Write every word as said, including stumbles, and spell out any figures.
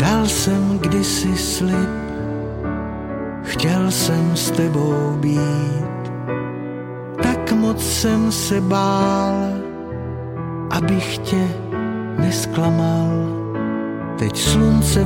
Dal jsem kdysi slib, chtěl jsem s tebou být, tak moc jsem se bál, abych tě nesklamal. Teď slunce